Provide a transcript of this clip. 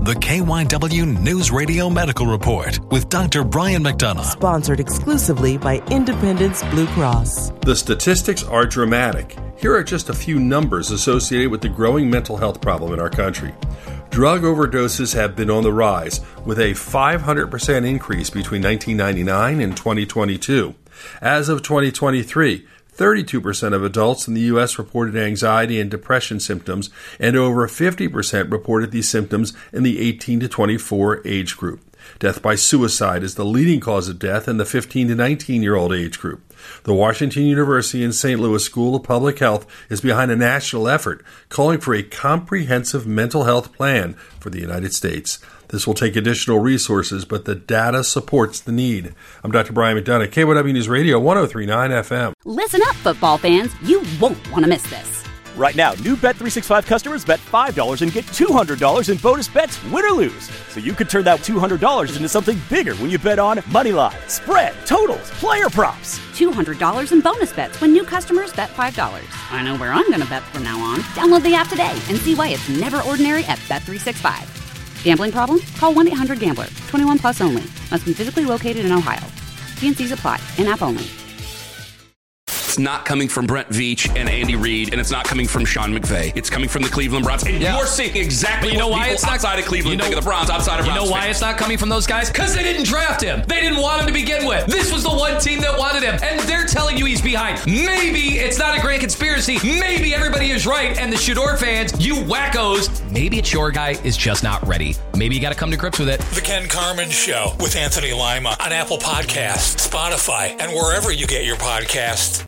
the KYW News Radio Medical Report with Dr. Brian McDonough. Sponsored exclusively by Independence Blue Cross. The statistics are dramatic. Here are just a few numbers associated with the growing mental health problem in our country. Drug overdoses have been on the rise, with a 500% increase between 1999 and 2022. As of 2023, 32% of adults in the U.S. reported anxiety and depression symptoms, and over 50% reported these symptoms in the 18 to 24 age group. Death by suicide is the leading cause of death in the 15 to 19-year-old age group. The Washington University in St. Louis School of Public Health is behind a national effort calling for a comprehensive mental health plan for the United States. This will take additional resources, but the data supports the need. I'm Dr. Brian McDonough, KYW News Radio, 103.9 FM. Listen up, football fans. You won't want to miss this. Right now, new Bet365 customers bet $5 and get $200 in bonus bets, win or lose. So you could turn that $200 into something bigger when you bet on money line, spread, totals, player props. $200 in bonus bets when new customers bet $5. I know where I'm going to bet from now on. Download the app today and see why it's never ordinary at Bet365. Gambling problem? Call 1-800-GAMBLER. 21 plus only. Must be physically located in Ohio. T&Cs apply. In-app only. It's not coming from Brent Veach and Andy Reid, and it's not coming from Sean McVay. It's coming from the Cleveland Browns. And you're seeing exactly what people outside of Cleveland think of the Browns, outside of Browns. You know why it's not coming from those guys? Because they didn't draft him. They didn't want him to begin with. This was the one team that wanted him, and they're telling you he's behind. Maybe it's not a grand conspiracy. Maybe everybody is right, and the Shador fans, you wackos, maybe it's your guy is just not ready. Maybe you got to come to grips with it. The Ken Carman Show with Anthony Lima on Apple Podcasts, Spotify, and wherever you get your podcasts.